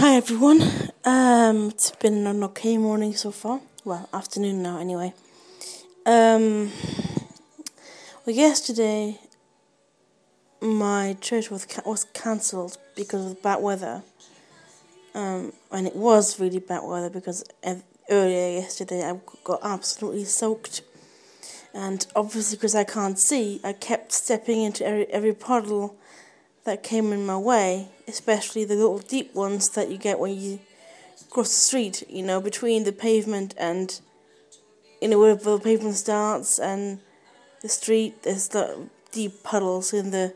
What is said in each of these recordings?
Hi everyone. It's been an okay morning so far. Well, afternoon now anyway. Yesterday my church was cancelled because of bad weather. And it was really bad weather because earlier yesterday I got absolutely soaked. And obviously because I can't see, I kept stepping into every puddle that came in my way, especially the little deep ones that you get when you cross the street, between the pavement and, where the pavement starts and the street. There's the deep puddles in the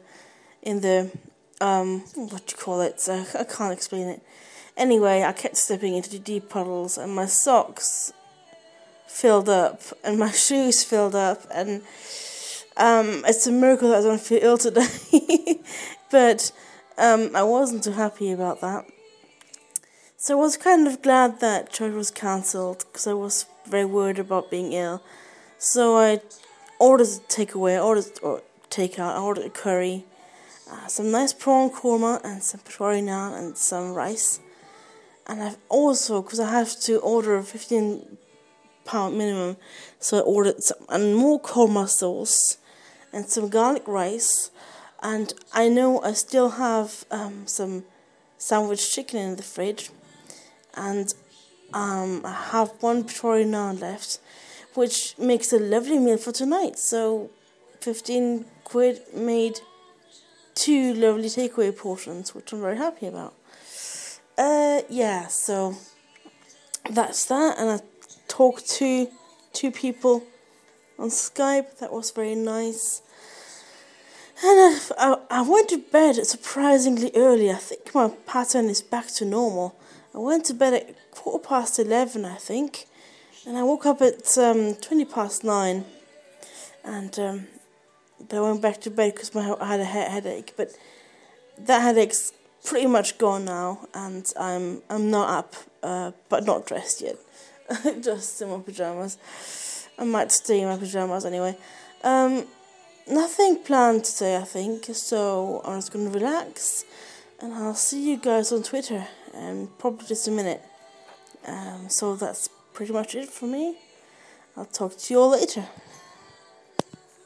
what do you call it? So I can't explain it. Anyway, I kept stepping into the deep puddles, and my socks filled up, and my shoes filled up, and it's a miracle that I don't feel ill today. But I wasn't too happy about that. So I was kind of glad that church was cancelled because I was very worried about being ill. So I ordered takeaway, takeout. I ordered a curry, some nice prawn korma, and some peshwari naan and some rice. And I've also, because I have to order a £15 minimum, so I ordered some and more korma sauce and some garlic rice. And I know I still have some sandwich chicken in the fridge. And I have one peshwari naan left, which makes a lovely meal for tonight. So 15 quid made 2 lovely takeaway portions, which I'm very happy about. So that's that. And I talked to 2 people on Skype. That was very nice. And I went to bed surprisingly early. I think my pattern is back to normal. I went to bed at 11:15, I think, and I woke up at 9:20, and I went back to bed because I had a headache. But that headache's pretty much gone now, and I'm not up, but not dressed yet, just in my pajamas. I might stay in my pajamas anyway. Nothing planned today, I think, so I'm just going to relax, and I'll see you guys on Twitter in probably just a minute. So that's pretty much it for me. I'll talk to you all later.